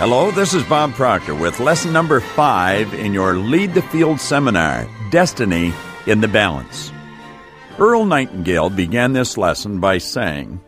Hello, this is Bob Proctor with lesson number 5 in your Lead the Field seminar, Destiny in the Balance. Earl Nightingale began this lesson by saying,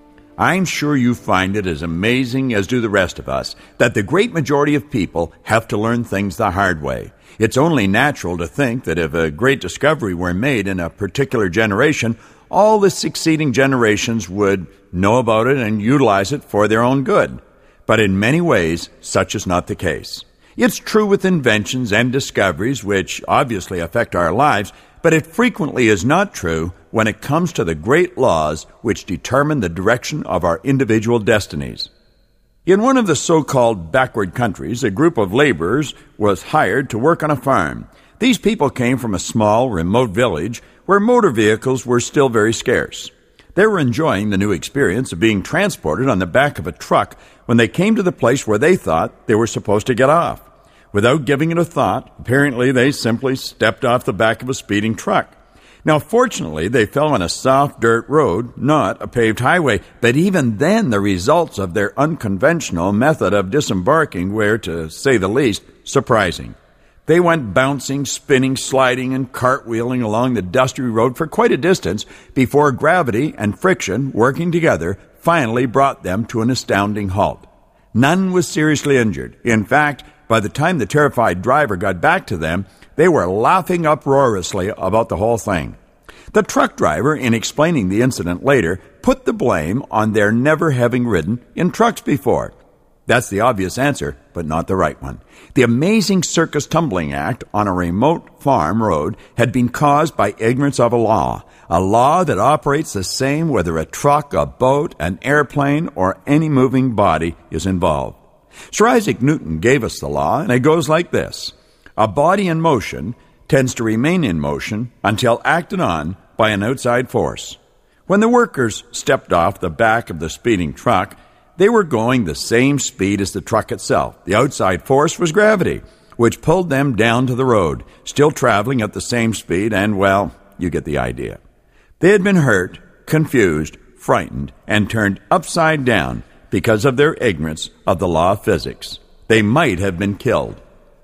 I'm sure you find it as amazing as do the rest of us that the great majority of people have to learn things the hard way. It's only natural to think that if a great discovery were made in a particular generation, all the succeeding generations would know about it and utilize it for their own good. But in many ways, such is not the case. It's true with inventions and discoveries, which obviously affect our lives, but it frequently is not true when it comes to the great laws which determine the direction of our individual destinies. In one of the so-called backward countries, a group of laborers was hired to work on a farm. These people came from a small, remote village where motor vehicles were still very scarce. They were enjoying the new experience of being transported on the back of a truck when they came to the place where they thought they were supposed to get off. Without giving it a thought, apparently they simply stepped off the back of a speeding truck. Now, fortunately, they fell on a soft dirt road, not a paved highway, but even then the results of their unconventional method of disembarking were, to say the least, surprising. They went bouncing, spinning, sliding, and cartwheeling along the dusty road for quite a distance before gravity and friction, working together, finally brought them to an astounding halt. None was seriously injured. In fact, by the time the terrified driver got back to them, they were laughing uproariously about the whole thing. The truck driver, in explaining the incident later, put the blame on their never having ridden in trucks before. That's the obvious answer, but not the right one. The amazing circus tumbling act on a remote farm road had been caused by ignorance of a law that operates the same whether a truck, a boat, an airplane, or any moving body is involved. Sir Isaac Newton gave us the law, and it goes like this. A body in motion tends to remain in motion until acted on by an outside force. When the workers stepped off the back of the speeding truck, they were going the same speed as the truck itself. The outside force was gravity, which pulled them down to the road, still traveling at the same speed, and, well, you get the idea. They had been hurt, confused, frightened, and turned upside down because of their ignorance of the law of physics. They might have been killed.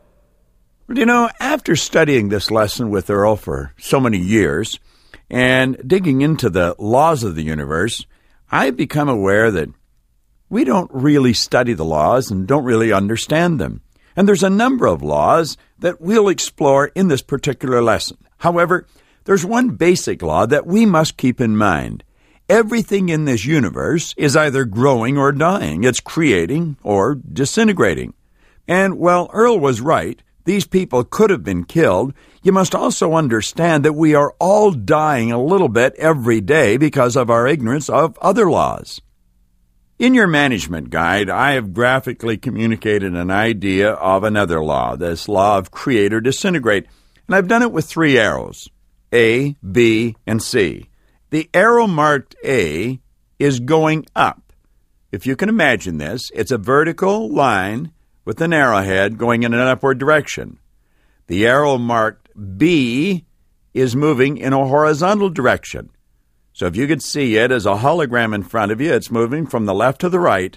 But you know, after studying this lesson with Earl for so many years and digging into the laws of the universe, I've become aware that we don't really study the laws and don't really understand them. And there's a number of laws that we'll explore in this particular lesson. However, there's one basic law that we must keep in mind. Everything in this universe is either growing or dying. It's creating or disintegrating. And while Earl was right, these people could have been killed, you must also understand that we are all dying a little bit every day because of our ignorance of other laws. In your management guide, I have graphically communicated an idea of another law, this law of create or disintegrate, and I've done it with 3 arrows, A, B, and C. The arrow marked A is going up. If you can imagine this, it's a vertical line with an arrowhead going in an upward direction. The arrow marked B is moving in a horizontal direction. So if you could see it as a hologram in front of you, it's moving from the left to the right,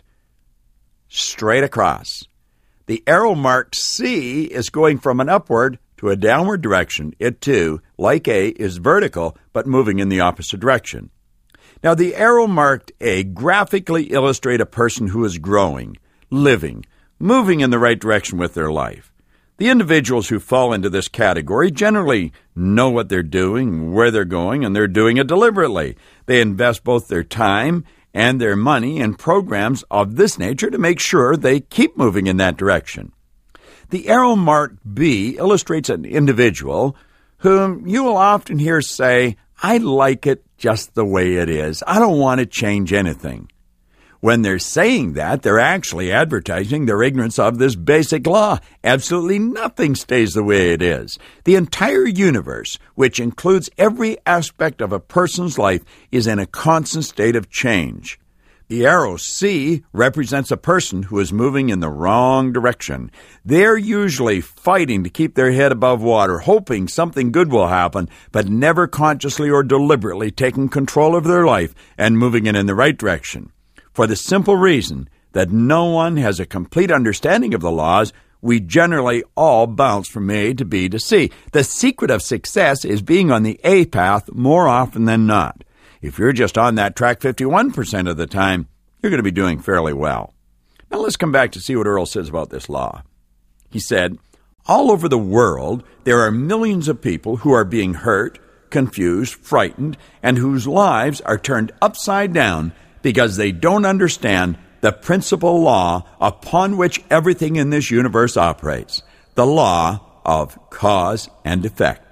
straight across. The arrow marked C is going from an upward to a downward direction. It too, like A, is vertical, but moving in the opposite direction. Now, the arrow marked A graphically illustrate a person who is growing, living, moving in the right direction with their life. The individuals who fall into this category generally know what they're doing, where they're going, and they're doing it deliberately. They invest both their time and their money in programs of this nature to make sure they keep moving in that direction. The arrow marked B illustrates an individual whom you will often hear say, I like it just the way it is. I don't want to change anything. When they're saying that, they're actually advertising their ignorance of this basic law. Absolutely nothing stays the way it is. The entire universe, which includes every aspect of a person's life, is in a constant state of change. The arrow C represents a person who is moving in the wrong direction. They're usually fighting to keep their head above water, hoping something good will happen, but never consciously or deliberately taking control of their life and moving it in the right direction. For the simple reason that no one has a complete understanding of the laws, we generally all bounce from A to B to C. The secret of success is being on the A path more often than not. If you're just on that track 51% of the time, you're going to be doing fairly well. Now let's come back to see what Earl says about this law. He said, all over the world, there are millions of people who are being hurt, confused, frightened, and whose lives are turned upside down because they don't understand the principal law upon which everything in this universe operates, the law of cause and effect.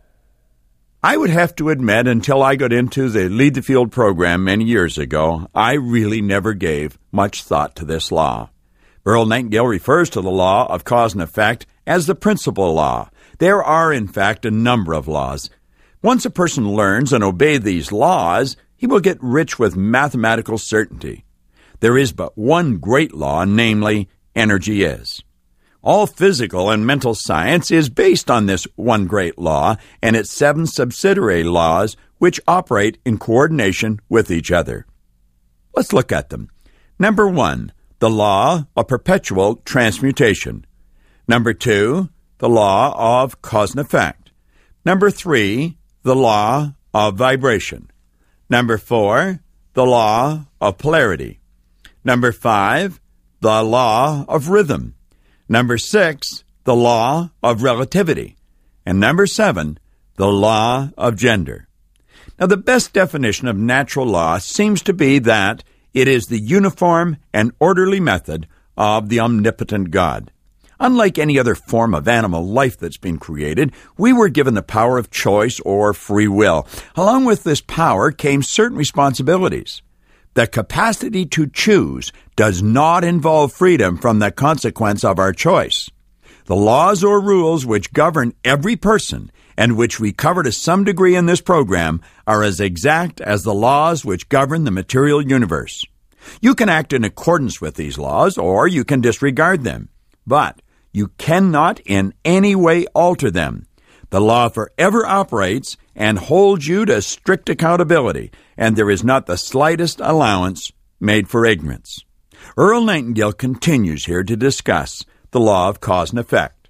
I would have to admit, until I got into the Lead the Field program many years ago, I really never gave much thought to this law. Earl Nightingale refers to the law of cause and effect as the principal law. There are, in fact, a number of laws. Once a person learns and obeys these laws, he will get rich with mathematical certainty. There is but one great law, namely, energy is. All physical and mental science is based on this one great law and its 7 subsidiary laws which operate in coordination with each other. Let's look at them. Number 1, the law of perpetual transmutation. Number 2, the law of cause and effect. Number 3, the law of vibration. Number 4, the law of polarity. Number 5, the law of rhythm. Number 6, the law of relativity. And number 7, the law of gender. Now, the best definition of natural law seems to be that it is the uniform and orderly method of the omnipotent God. Unlike any other form of animal life that's been created, we were given the power of choice or free will. Along with this power came certain responsibilities. The capacity to choose does not involve freedom from the consequence of our choice. The laws or rules which govern every person, and which we cover to some degree in this program, are as exact as the laws which govern the material universe. You can act in accordance with these laws, or you can disregard them, but you cannot in any way alter them. The law forever operates and holds you to strict accountability, and there is not the slightest allowance made for ignorance. Earl Nightingale continues here to discuss the law of cause and effect.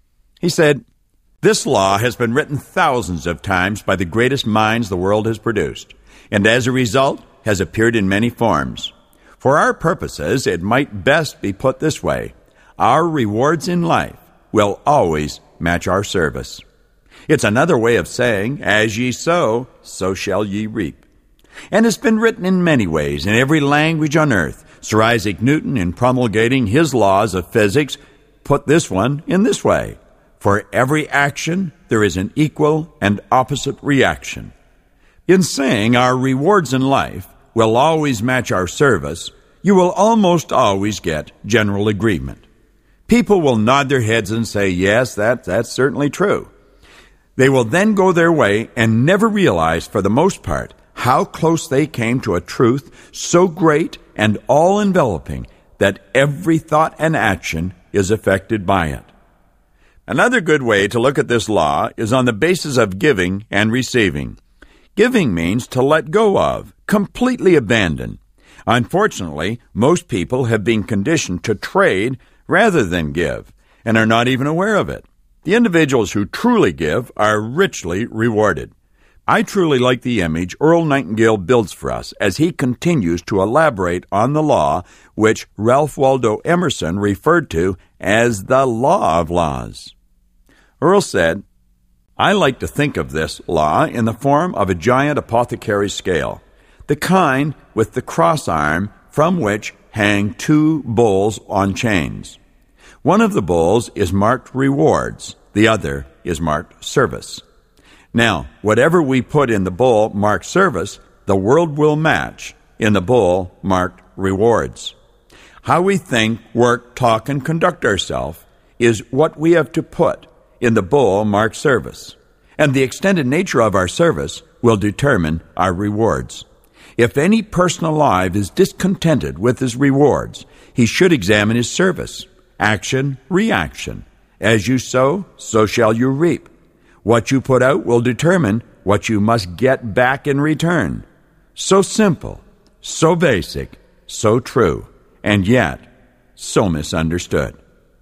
He said, "This law has been written thousands of times by the greatest minds the world has produced, and as a result has appeared in many forms. For our purposes, it might best be put this way: our rewards in life will always match our service. It's another way of saying, as ye sow, so shall ye reap. And it's been written in many ways, in every language on earth. Sir Isaac Newton, in promulgating his laws of physics, put this one in this way: for every action, there is an equal and opposite reaction. In saying our rewards in life will always match our service, you will almost always get general agreement. People will nod their heads and say, yes, that's certainly true. They will then go their way and never realize, for the most part, how close they came to a truth so great and all-enveloping that every thought and action is affected by it. Another good way to look at this law is on the basis of giving and receiving. Giving means to let go of, completely abandon. Unfortunately, most people have been conditioned to trade rather than give, and are not even aware of it. The individuals who truly give are richly rewarded. I truly like the image Earl Nightingale builds for us as he continues to elaborate on the law which Ralph Waldo Emerson referred to as the law of laws. Earl said, "I like to think of this law in the form of a giant apothecary's scale, the kind with the cross arm from which hang 2 bowls on chains. One of the bowls is marked rewards, the other is marked service. Now, whatever we put in the bowl marked service, the world will match in the bowl marked rewards. How we think, work, talk, and conduct ourselves is what we have to put in the bowl marked service, and the extended nature of our service will determine our rewards. If any person alive is discontented with his rewards, he should examine his service. Action, reaction. As you sow, so shall you reap. What you put out will determine what you must get back in return. So simple, so basic, so true, and yet so misunderstood.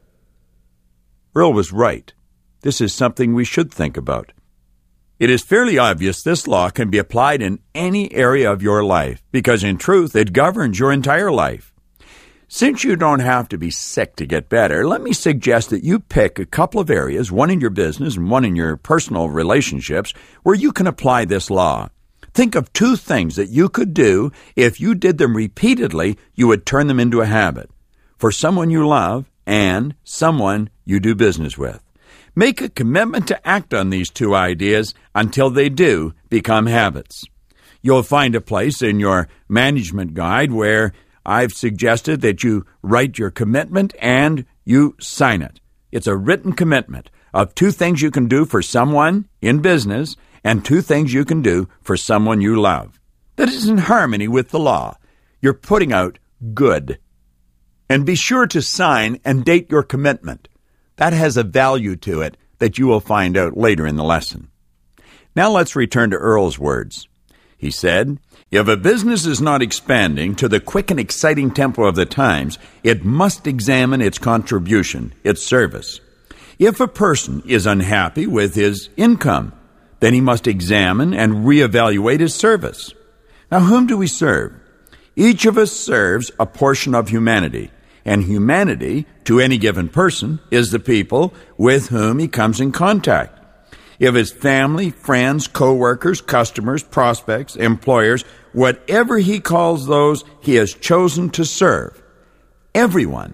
Earl was right. This is something we should think about. It is fairly obvious this law can be applied in any area of your life because, in truth, it governs your entire life. Since you don't have to be sick to get better, let me suggest that you pick a couple of areas, one in your business and one in your personal relationships, where you can apply this law. Think of 2 things that you could do. If you did them repeatedly, you would turn them into a habit for someone you love and someone you do business with. Make a commitment to act on these 2 ideas until they do become habits. You'll find a place in your management guide where I've suggested that you write your commitment and you sign it. It's a written commitment of 2 things you can do for someone in business and 2 things you can do for someone you love. That is in harmony with the law. You're putting out good. And be sure to sign and date your commitment. That has a value to it that you will find out later in the lesson. Now let's return to Earl's words. He said, "If a business is not expanding to the quick and exciting tempo of the times, it must examine its contribution, its service. If a person is unhappy with his income, then he must examine and reevaluate his service." Now, whom do we serve? Each of us serves a portion of humanity. And humanity, to any given person, is the people with whom he comes in contact. If it's family, friends, co-workers, customers, prospects, employers, whatever he calls those he has chosen to serve, everyone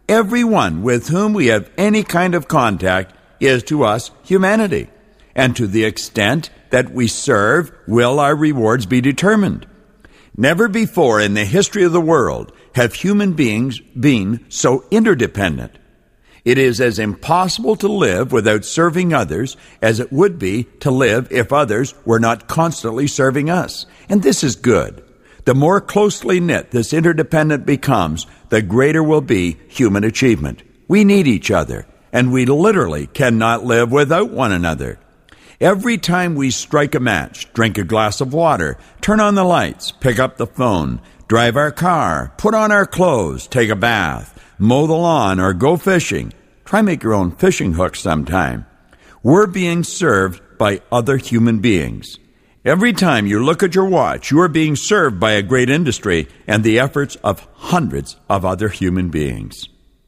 with whom we have any kind of contact is to us humanity. And to the extent that we serve, will our rewards be determined. Never before in the history of the world have human beings been so interdependent. It is as impossible to live without serving others as it would be to live if others were not constantly serving us. And this is good. The more closely knit this interdependence becomes, the greater will be human achievement. We need each other, and we literally cannot live without one another. Every time we strike a match, drink a glass of water, turn on the lights, pick up the phone, drive our car, put on our clothes, take a bath, mow the lawn, or go fishing. Try make your own fishing hook sometime. We're being served by other human beings. Every time you look at your watch, you are being served by a great industry and the efforts of hundreds of other human beings.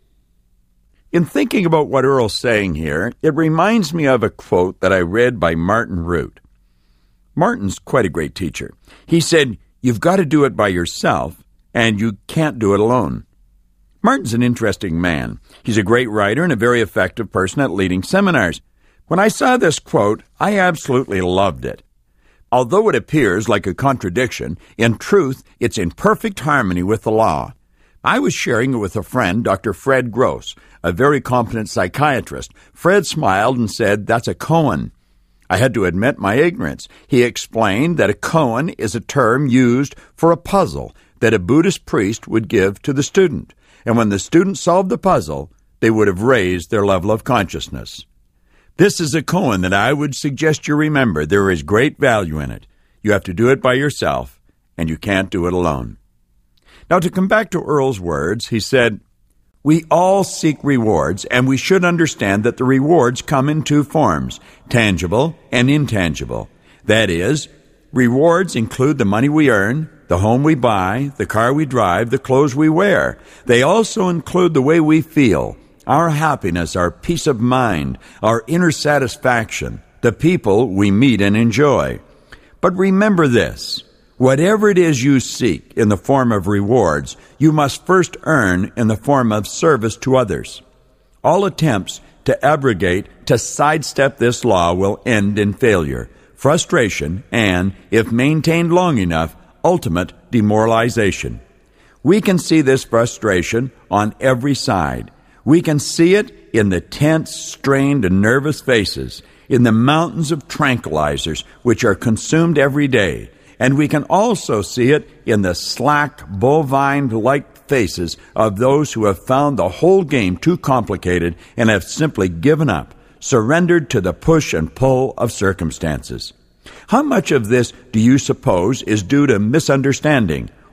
In thinking about what Earl's saying here, it reminds me of a quote that I read by Martin Root. Martin's quite a great teacher. He said, "You've got to do it by yourself, and you can't do it alone." Martin's an interesting man. He's a great writer and a very effective person at leading seminars. When I saw this quote, I absolutely loved it. Although it appears like a contradiction, in truth, it's in perfect harmony with the law. I was sharing it with a friend, Dr. Fred Gross, a very competent psychiatrist. Fred smiled and said, "That's a koan." I had to admit my ignorance. He explained that a koan is a term used for a puzzle that a Buddhist priest would give to the student. And when the student solved the puzzle, they would have raised their level of consciousness. This is a koan that I would suggest you remember. There is great value in it. You have to do it by yourself, and you can't do it alone. Now, to come back to Earl's words, he said, "We all seek rewards, and we should understand that the rewards come in 2 forms, tangible and intangible. That is, rewards include the money we earn, the home we buy, the car we drive, the clothes we wear. They also include the way we feel, our happiness, our peace of mind, our inner satisfaction, the people we meet and enjoy. But remember this. Whatever it is you seek in the form of rewards, you must first earn in the form of service to others. All attempts to abrogate, to sidestep this law will end in failure, frustration, and, if maintained long enough, ultimate demoralization. We can see this frustration on every side. We can see it in the tense, strained, and nervous faces, in the mountains of tranquilizers which are consumed every day. And we can also see it in the slack, bovine-like faces of those who have found the whole game too complicated and have simply given up, surrendered to the push and pull of circumstances. How much of this do you suppose is due to misunderstanding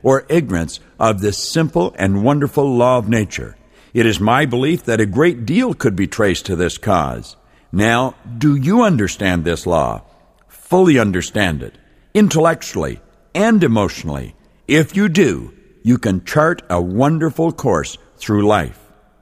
or ignorance of this simple and wonderful law of nature. It is my belief that a great deal could be traced to this cause. Now, do you understand this law? Fully understand it, intellectually and emotionally. If you do, you can chart a wonderful course through life.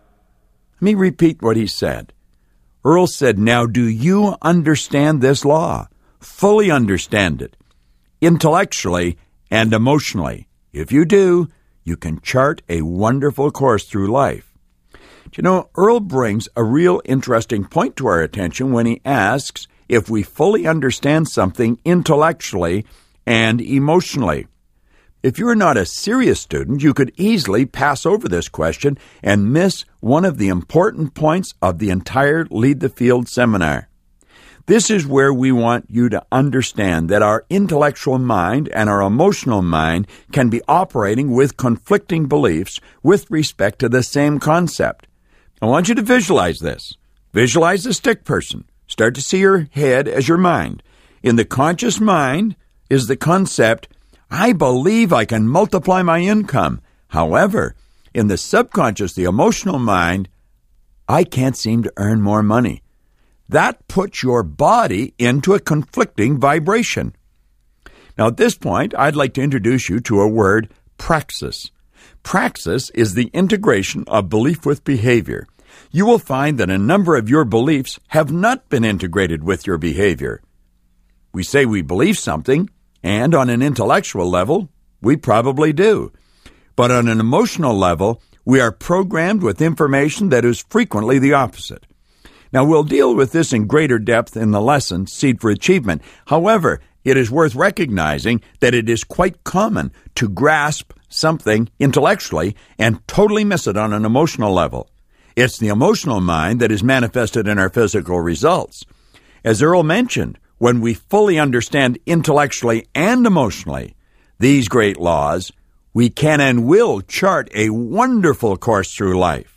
Let me repeat what he said. Earl said, now do you understand this law? Fully understand it, intellectually and emotionally. If you do, you can chart a wonderful course through life. You know, Earl brings a real interesting point to our attention when he asks if we fully understand something intellectually and emotionally. If you're not a serious student, you could easily pass over this question and miss one of the important points of the entire Lead the Field seminar. This is where we want you to understand that our intellectual mind and our emotional mind can be operating with conflicting beliefs with respect to the same concept. I want you to visualize this. Visualize the stick person. Start to see your head as your mind. In the conscious mind is the concept, I believe I can multiply my income. However, in the subconscious, the emotional mind, I can't seem to earn more money. That puts your body into a conflicting vibration. Now, at this point, I'd like to introduce you to a word, praxis. Praxis is the integration of belief with behavior. You will find that a number of your beliefs have not been integrated with your behavior. We say we believe something, and on an intellectual level, we probably do. But on an emotional level, we are programmed with information that is frequently the opposite. Now, we'll deal with this in greater depth in the lesson, Seed for Achievement. However, it is worth recognizing that it is quite common to grasp something intellectually and totally miss it on an emotional level. It's the emotional mind that is manifested in our physical results. As Earl mentioned, when we fully understand intellectually and emotionally these great laws, we can and will chart a wonderful course through life.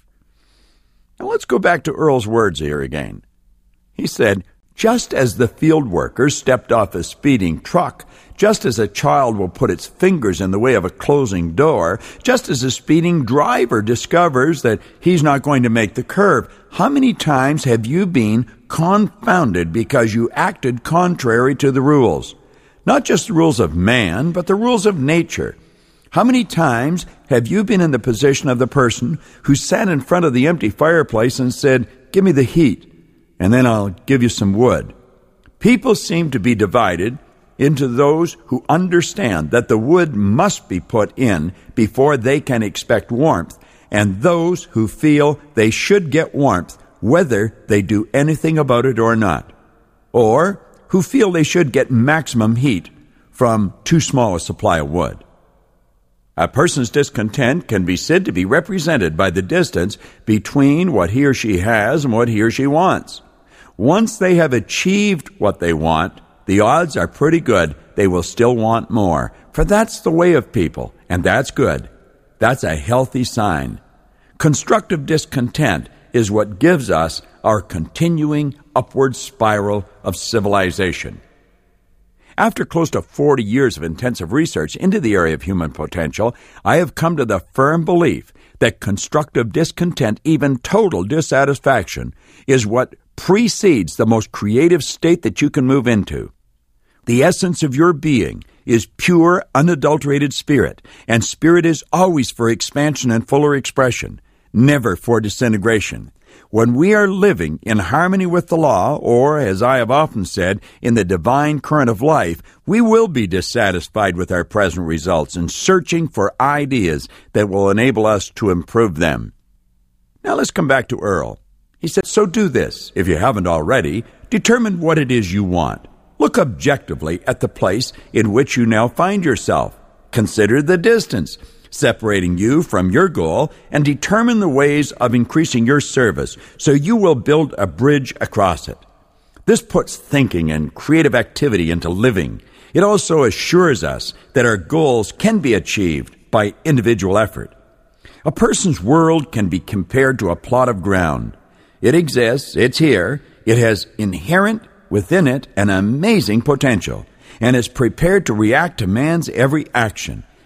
Now let's go back to Earl's words here again. He said, just as the field worker stepped off a speeding truck, just as a child will put its fingers in the way of a closing door, just as a speeding driver discovers that he's not going to make the curve, how many times have you been confounded because you acted contrary to the rules? Not just the rules of man, but the rules of nature. How many times have you been in the position of the person who sat in front of the empty fireplace and said, give me the heat, and then I'll give you some wood? People seem to be divided into those who understand that the wood must be put in before they can expect warmth, and those who feel they should get warmth whether they do anything about it or not, or who feel they should get maximum heat from too small a supply of wood. A person's discontent can be said to be represented by the distance between what he or she has and what he or she wants. Once they have achieved what they want, the odds are pretty good they will still want more, for that's the way of people, and that's good. That's a healthy sign. Constructive discontent is what gives us our continuing upward spiral of civilization. After close to 40 years of intensive research into the area of human potential, I have come to the firm belief that constructive discontent, even total dissatisfaction, is what precedes the most creative state that you can move into. The essence of your being is pure, unadulterated spirit, and spirit is always for expansion and fuller expression, never for disintegration. When we are living in harmony with the law, or, as I have often said, in the divine current of life, we will be dissatisfied with our present results and searching for ideas that will enable us to improve them. Now let's come back to Earl. He said, so do this, if you haven't already. Determine what it is you want. Look objectively at the place in which you now find yourself. Consider the distance separating you from your goal and determine the ways of increasing your service so you will build a bridge across it. This puts thinking and creative activity into living. It also assures us that our goals can be achieved by individual effort. A person's world can be compared to a plot of ground. It exists, it's here, it has inherent within it an amazing potential, and is prepared to react to man's every action.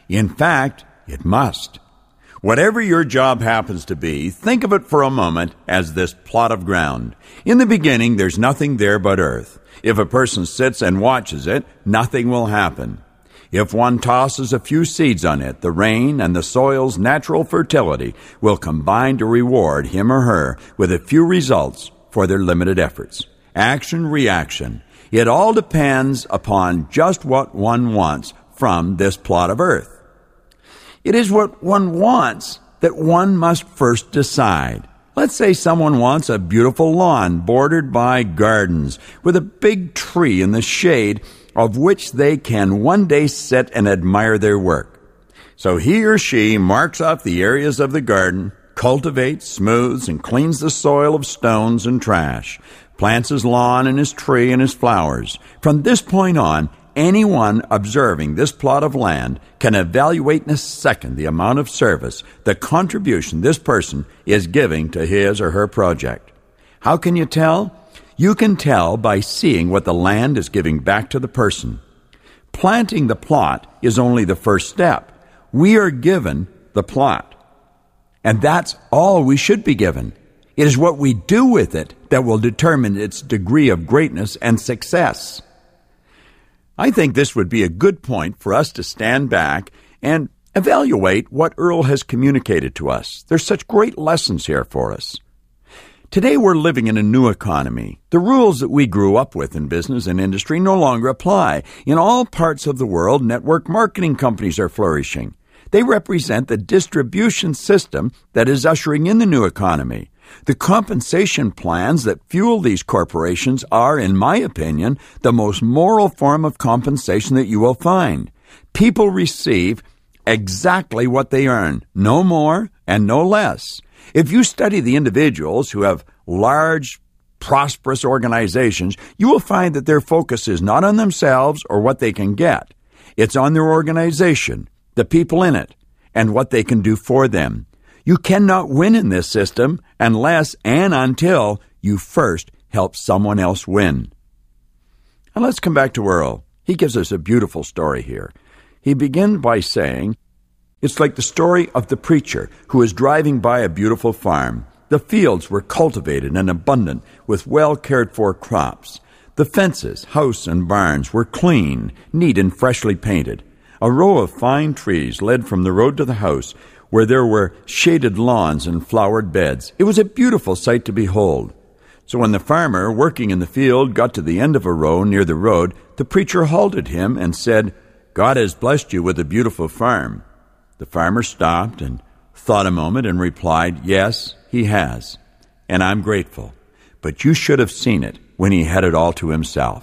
In fact, it must. Whatever your job happens to be, think of it for a moment as this plot of ground. In the beginning, there's nothing there but earth. If a person sits and watches it, nothing will happen. If one tosses a few seeds on it, the rain and the soil's natural fertility will combine to reward him or her with a few results for their limited efforts. Action, reaction. It all depends upon just what one wants from this plot of earth. It is what one wants that one must first decide. Let's say someone wants a beautiful lawn bordered by gardens with a big tree in the shade of which they can one day sit and admire their work. So he or she marks off the areas of the garden, cultivates, smooths, and cleans the soil of stones and trash, plants his lawn and his tree and his flowers. From this point on, anyone observing this plot of land can evaluate in a second the amount of service, the contribution this person is giving to his or her project. How can you tell? You can tell by seeing what the land is giving back to the person. Planting the plot is only the first step. We are given the plot. And that's all we should be given. It is what we do with it that will determine its degree of greatness and success. I think this would be a good point for us to stand back and evaluate what Earl has communicated to us. There's such great lessons here for us. Today we're living in a new economy. The rules that we grew up with in business and industry no longer apply. In all parts of the world, network marketing companies are flourishing. They represent the distribution system that is ushering in the new economy. The compensation plans that fuel these corporations are, in my opinion, the most moral form of compensation that you will find. People receive exactly what they earn, no more and no less. If you study the individuals who have large, prosperous organizations, you will find that their focus is not on themselves or what they can get. It's on their organization, the people in it, and what they can do for them. You cannot win in this system unless and until you first help someone else win. And let's come back to Earl. He gives us a beautiful story here. He begins by saying, it's like the story of the preacher who is driving by a beautiful farm. The fields were cultivated and abundant with well-cared-for crops. The fences, house, and barns were clean, neat, and freshly painted. A row of fine trees led from the road to the house, where there were shaded lawns and flowered beds. It was a beautiful sight to behold. So when the farmer, working in the field, got to the end of a row near the road, the preacher halted him and said, "God has blessed you with a beautiful farm." The farmer stopped and thought a moment and replied, "Yes, he has, and I'm grateful. But you should have seen it when he had it all to himself."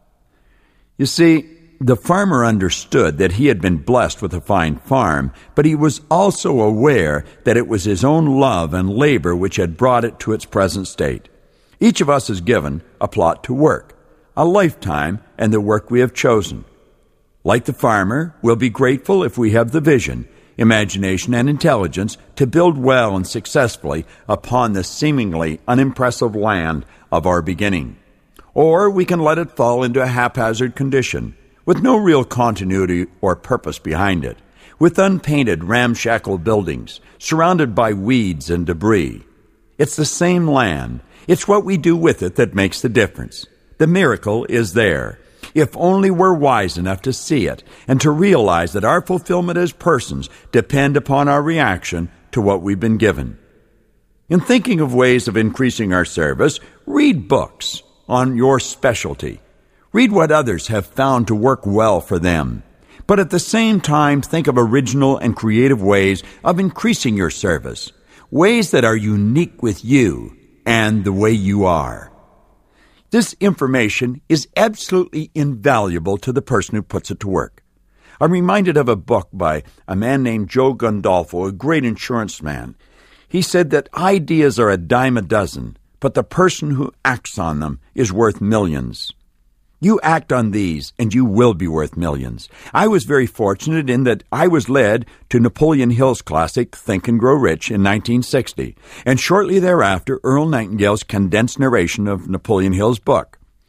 You see, the farmer understood that he had been blessed with a fine farm, but he was also aware that it was his own love and labor which had brought it to its present state. Each of us is given a plot to work, a lifetime, and the work we have chosen. Like the farmer, we'll be grateful if we have the vision, imagination, and intelligence to build well and successfully upon the seemingly unimpressive land of our beginning. Or we can let it fall into a haphazard condition, with no real continuity or purpose behind it, with unpainted, ramshackle buildings, surrounded by weeds and debris. It's the same land. It's what we do with it that makes the difference. The miracle is there, if only we're wise enough to see it and to realize that our fulfillment as persons depend upon our reaction to what we've been given. In thinking of ways of increasing our service, read books on your specialty. Read what others have found to work well for them. But at the same time, think of original and creative ways of increasing your service, ways that are unique with you and the way you are. This information is absolutely invaluable to the person who puts it to work. I'm reminded of a book by a man named Joe Gandolfo, a great insurance man. He said that ideas are a dime a dozen, but the person who acts on them is worth millions. You act on these, and you will be worth millions. I was very fortunate in that I was led to Napoleon Hill's classic, Think and Grow Rich, in 1960, and shortly thereafter, Earl Nightingale's condensed narration of Napoleon Hill's book.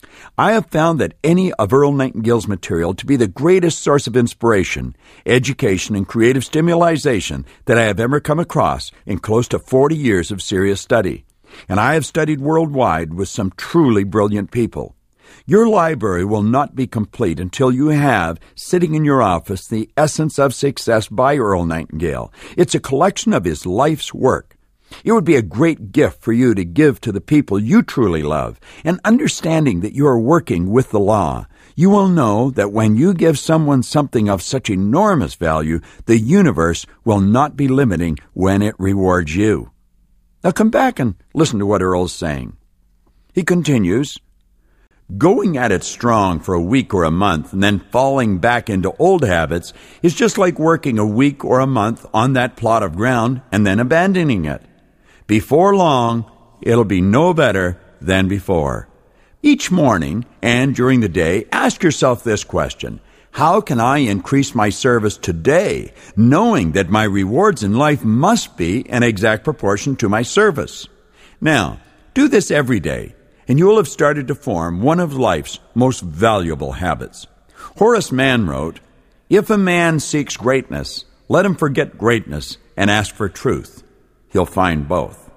I have found that any of Earl Nightingale's material to be the greatest source of inspiration, education, and creative stimulation that I have ever come across in close to 40 years of serious study. And I have studied worldwide with some truly brilliant people. Your library will not be complete until you have, sitting in your office, The Essence of Success by Earl Nightingale. It's a collection of his life's work. It would be a great gift for you to give to the people you truly love, and understanding that you are working with the law. You will know that when you give someone something of such enormous value, the universe will not be limiting when it rewards you. Now come back and listen to what Earl's saying. He continues, going at it strong for a week or a month and then falling back into old habits is just like working a week or a month on that plot of ground and then abandoning it. Before long, it'll be no better than before. Each morning and during the day, ask yourself this question: how can I increase my service today, knowing that my rewards in life must be an exact proportion to my service? Now, do this every day, and you will have started to form one of life's most valuable habits. Horace Mann wrote, "If a man seeks greatness, let him forget greatness and ask for truth. He'll find both."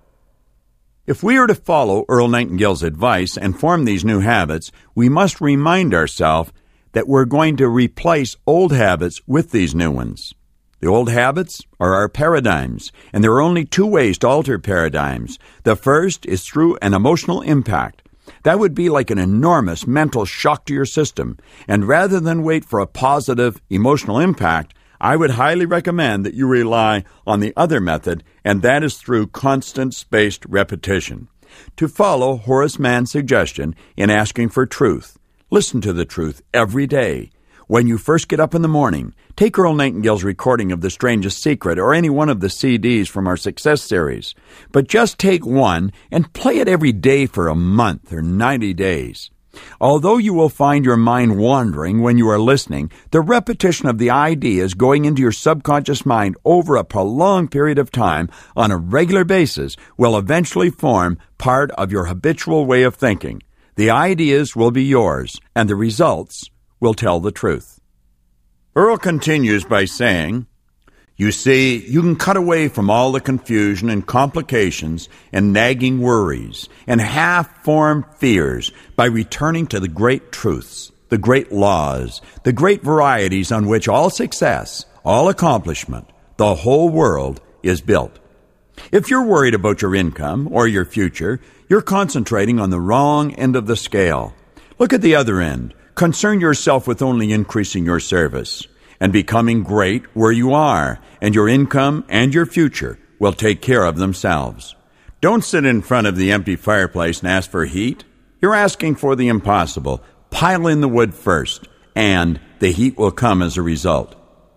If we are to follow Earl Nightingale's advice and form these new habits, we must remind ourselves that we're going to replace old habits with these new ones. The old habits are our paradigms, and there are only two ways to alter paradigms. The first is through an emotional impact. That would be like an enormous mental shock to your system, and rather than wait for a positive emotional impact, I would highly recommend that you rely on the other method, and that is through constant spaced repetition. To follow Horace Mann's suggestion in asking for truth, listen to the truth every day. When you first get up in the morning, take Earl Nightingale's recording of The Strangest Secret or any one of the CDs from our Success series. But just take one and play it every day for a month or 90 days. Although you will find your mind wandering when you are listening, the repetition of the ideas going into your subconscious mind over a prolonged period of time on a regular basis will eventually form part of your habitual way of thinking. The ideas will be yours, and the results will tell the truth. Earl continues by saying, "You see, you can cut away from all the confusion and complications and nagging worries and half-formed fears by returning to the great truths, the great laws, the great varieties on which all success, all accomplishment, the whole world is built. If you're worried about your income or your future, you're concentrating on the wrong end of the scale. Look at the other end. Concern yourself with only increasing your service and becoming great where you are, and your income and your future will take care of themselves. Don't sit in front of the empty fireplace and ask for heat. You're asking for the impossible. Pile in the wood first, and the heat will come as a result."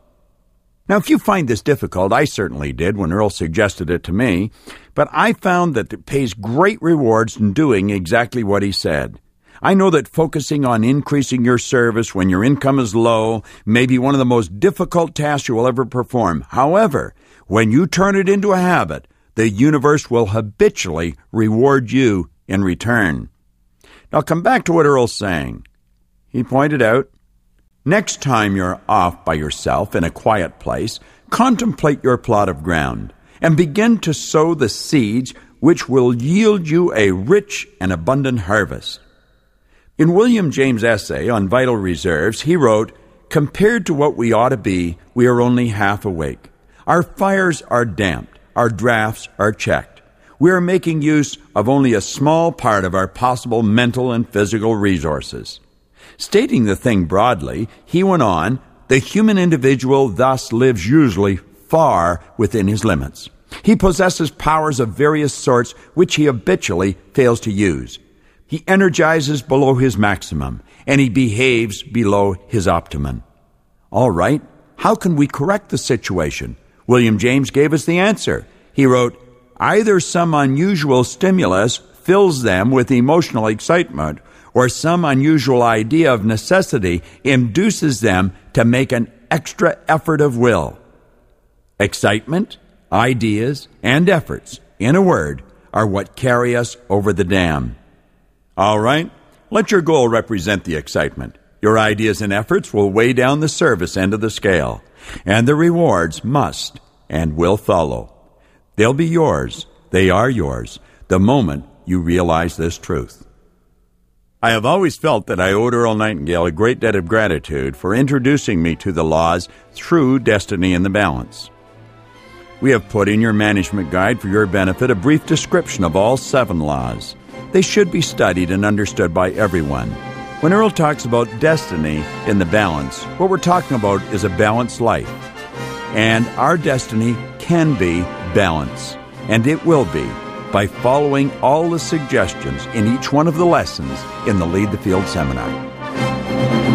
Now, if you find this difficult, I certainly did when Earl suggested it to me, but I found that it pays great rewards in doing exactly what he said. I know that focusing on increasing your service when your income is low may be one of the most difficult tasks you will ever perform. However, when you turn it into a habit, the universe will habitually reward you in return. Now come back to what Earl's saying. He pointed out, next time you're off by yourself in a quiet place, contemplate your plot of ground and begin to sow the seeds which will yield you a rich and abundant harvest. In William James' essay on Vital Reserves, he wrote, "Compared to what we ought to be, we are only half awake. Our fires are damped, our drafts are checked. We are making use of only a small part of our possible mental and physical resources." Stating the thing broadly, he went on, "The human individual thus lives usually far within his limits. He possesses powers of various sorts which he habitually fails to use. He energizes below his maximum, and he behaves below his optimum." All right, how can we correct the situation? William James gave us the answer. He wrote, "Either some unusual stimulus fills them with emotional excitement, or some unusual idea of necessity induces them to make an extra effort of will." Excitement, ideas, and efforts, in a word, are what carry us over the dam. All right, Let your goal represent the excitement. Your ideas and efforts will weigh down the service end of the scale, and the rewards must and will follow. They'll be yours. They are yours the moment you realize this truth. I have always felt that I owed Earl Nightingale a great debt of gratitude for introducing me to the laws through Destiny in the Balance. We have put in your management guide for your benefit a brief description of all 7 laws. They should be studied and understood by everyone. When Earl talks about destiny in the balance, what we're talking about is a balanced life. And our destiny can be balance, and it will be, by following all the suggestions in each one of the lessons in the Lead the Field seminar.